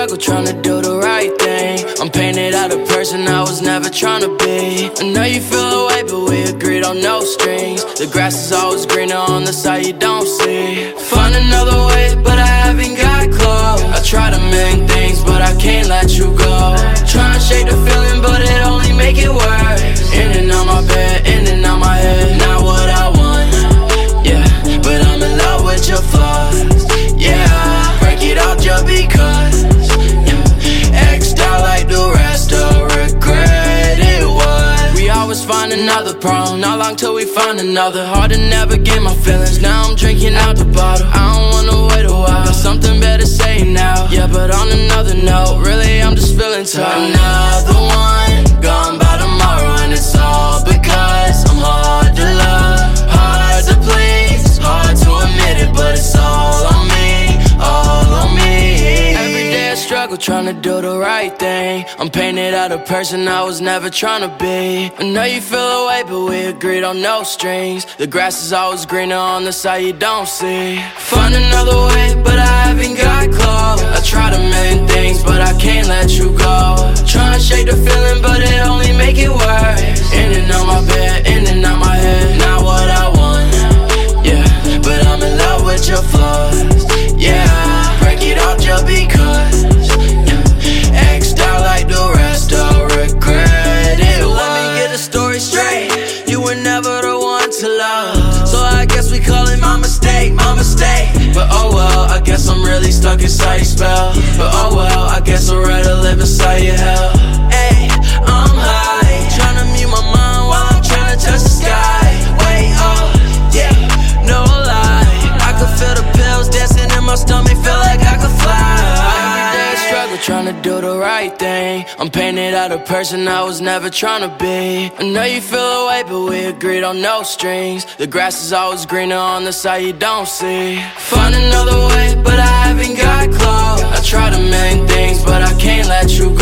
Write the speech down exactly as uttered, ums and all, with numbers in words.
struggle trying to do the right thing. I'm painted out a person I was never trying to be. I know you feel away, but we agreed on no strings. The grass is always greener on the side you don't see. Find another way, but I haven't got close. I tried a million things, but I can't let you go. Try and shake the feeling, but it only make it worse. In and out my bed, in and out my head. Not what I want, yeah, but I'm in love with your flaws, yeah. Break it off just because, yeah. X'd out like the rest of regret it was. We always find another problem, not long till we find another. Hard to navigate my feelings, now I'm drinking out the bottle. I don't wanna wait a while, got something better to say now. Yeah, but on another note, really I'm just feeling tired. Another one, gone by tomorrow, and it's all because I'm hard to love, hard to please, hard to admit it, but it's all on me, all on me. Every day I struggle trying to do the right thing. I'm painted out a person I was never trying to be. I know you feel away, but we agreed on no strings. The grass is always greener on the side you don't see. Find another way, but I haven't got close. I tried a million things, but I can't let you go. Try and shake the feeling, but it only make it worse. In and out my bed, in and out my head. Not what I want, yeah, but I'm in love with your flaws, yeah. Break it off just because, yeah. X'd out like the rest of regret it was. Let me get the story straight, you were never the one to love, so I guess we call it my mistake, my mistake. But oh well, I guess I'm really stuck inside your spell. But oh well, I guess I'd rather live inside your hell. Hey, I'm high, tryna mute my mind while I'm tryna touch the sky. Wait, oh, yeah, no lie, I could feel the pills dancing in my stomach, feel like I could fly. Every day I struggle tryna do the right thing. I'm painted out a person I was never tryna be. I know you feel away, but we agreed on no strings. The grass is always greener on the side you don't see. Find another way, but I haven't got close. I tried a million things, but I can't let you go.